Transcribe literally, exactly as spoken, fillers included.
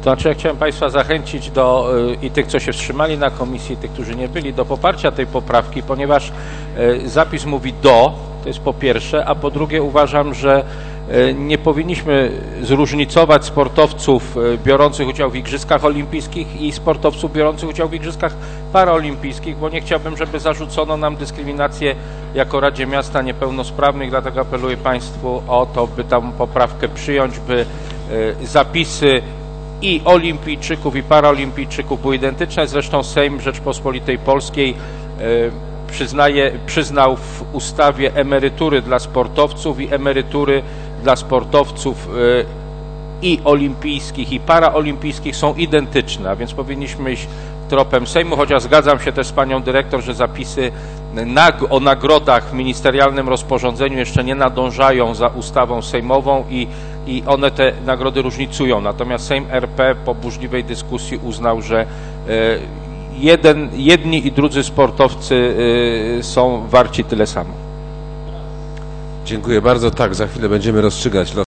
znaczy, ja chciałem Państwa zachęcić do i tych, co się wstrzymali na komisji, i tych, którzy nie byli, do poparcia tej poprawki, ponieważ zapis mówi do, to jest po pierwsze, a po drugie uważam, że nie powinniśmy zróżnicować sportowców biorących udział w Igrzyskach Olimpijskich i sportowców biorących udział w Igrzyskach Paraolimpijskich, bo nie chciałbym, żeby zarzucono nam dyskryminację jako Radzie Miasta Niepełnosprawnych, dlatego apeluję Państwu o to, by tę poprawkę przyjąć, by zapisy i olimpijczyków, i paraolimpijczyków były identyczne. Zresztą Sejm Rzeczpospolitej Polskiej przyznaje, przyznał w ustawie emerytury dla sportowców i emerytury dla sportowców i olimpijskich, i paraolimpijskich są identyczne, a więc powinniśmy iść tropem Sejmu, chociaż zgadzam się też z panią dyrektor, że zapisy o nagrodach w ministerialnym rozporządzeniu jeszcze nie nadążają za ustawą sejmową i, i one te nagrody różnicują. Natomiast Sejm R P po burzliwej dyskusji uznał, że jeden, jedni i drudzy sportowcy są warci tyle samo. Dziękuję bardzo. Tak, za chwilę będziemy rozstrzygać los